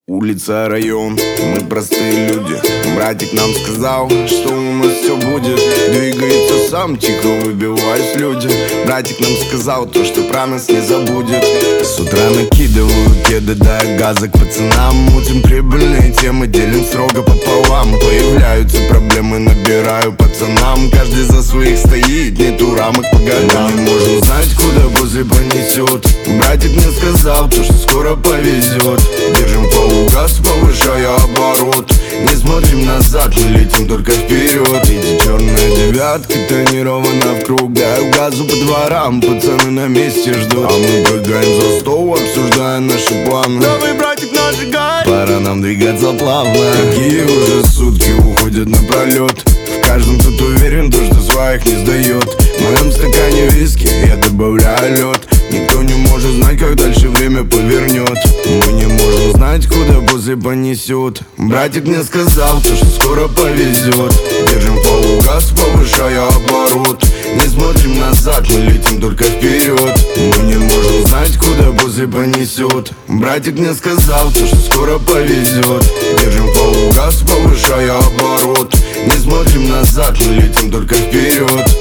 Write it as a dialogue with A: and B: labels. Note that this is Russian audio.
A: Улица, район, мы простые люди. Братик нам сказал, что у нас все будет. Двигается сам, тихо выбиваясь люди. Братик нам сказал то, что про нас не забудет. С утра накидываю кеды, дая газа к пацанам. Мутим прибыльные темы, делим строго пополам. Появляются проблемы, набираю пацанам. Каждый за своих стоит, нету рамок по годам. Мы не можем знать, куда после понесет. Братик мне сказал, то, что скоро повезет. Держим газ, повышая оборот. Не смотрим назад, мы летим только вперед. Эти черные девятки тонированы в круг. Даю газу по дворам, пацаны на месте ждут. А мы прыгаем за стол, обсуждая наши планы. Давай, братик, нажигай, пора нам двигаться плавно. Такие уже сутки уходят напролет. В каждом тут уверен, то, что своих не сдает. В моем стакане виски я добавляю лед. Никто не может знать, как дальше время повернет. Мы не можем знать, куда после понесет. Братик мне сказал, то, что скоро повезет. Держим полугаз, повышая оборот. Не смотрим назад, мы летим только вперед. Мы не можем знать, куда после понесет. Братик мне сказал, то, что скоро повезет. Держим полугаз, повышая оборот. Не смотрим назад, мы летим только вперед.